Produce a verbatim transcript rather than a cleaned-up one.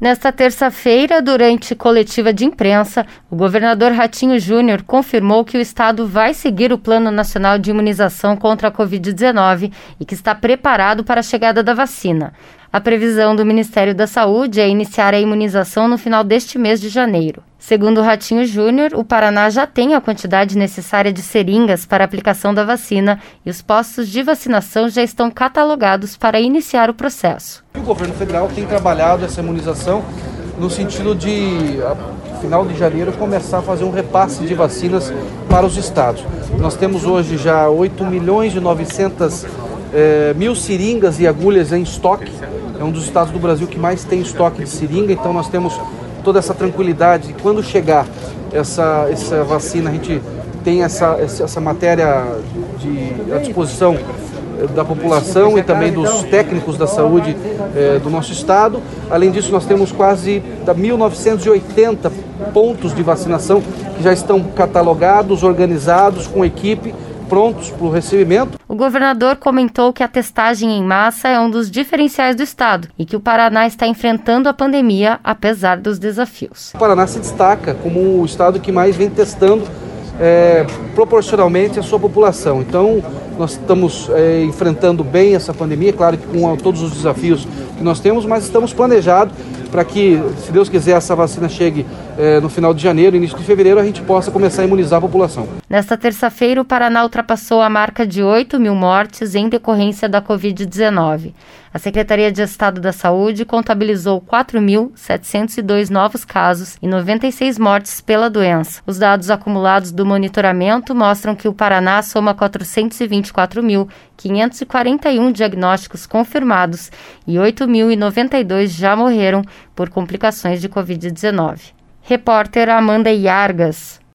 Nesta terça-feira, durante coletiva de imprensa, o governador Ratinho Júnior confirmou que o estado vai seguir o Plano Nacional de Imunização contra a covid dezenove e que está preparado para a chegada da vacina. A previsão do Ministério da Saúde é iniciar a imunização no final deste mês de janeiro. Segundo Ratinho Júnior, o Paraná já tem a quantidade necessária de seringas para a aplicação da vacina e os postos de vacinação já estão catalogados para iniciar o processo. O governo federal tem trabalhado essa imunização no sentido de, a final de janeiro, começar a fazer um repasse de vacinas para os estados. Nós temos hoje já oito milhões e novecentos eh, mil seringas e agulhas em estoque. É um dos estados do Brasil que mais tem estoque de seringa, então nós temos toda essa tranquilidade de quando chegar essa, essa vacina, a gente tem essa, essa matéria de, à disposição da população e também dos técnicos da saúde eh, do nosso estado. Além disso, nós temos quase mil novecentos e oitenta pontos de vacinação que já estão catalogados, organizados, com equipe, prontos para o recebimento. O governador comentou que a testagem em massa é um dos diferenciais do estado e que o Paraná está enfrentando a pandemia, apesar dos desafios. O Paraná se destaca como o estado que mais vem testando é, proporcionalmente à sua população. Então, nós estamos é, enfrentando bem essa pandemia, claro que com todos os desafios que nós temos, mas estamos planejados para que, se Deus quiser, essa vacina chegue eh, no final de janeiro, início de fevereiro, a gente possa começar a imunizar a população. Nesta terça-feira, o Paraná ultrapassou a marca de oito mil mortes em decorrência da covid dezenove. A Secretaria de Estado da Saúde contabilizou quatro mil setecentos e dois novos casos e noventa e seis mortes pela doença. Os dados acumulados do monitoramento mostram que o Paraná soma quatrocentos e vinte e quatro mil quinhentos e quarenta e um diagnósticos confirmados e oito mil e noventa e dois já morreram por complicações de covid dezenove. Repórter Amanda Iargas.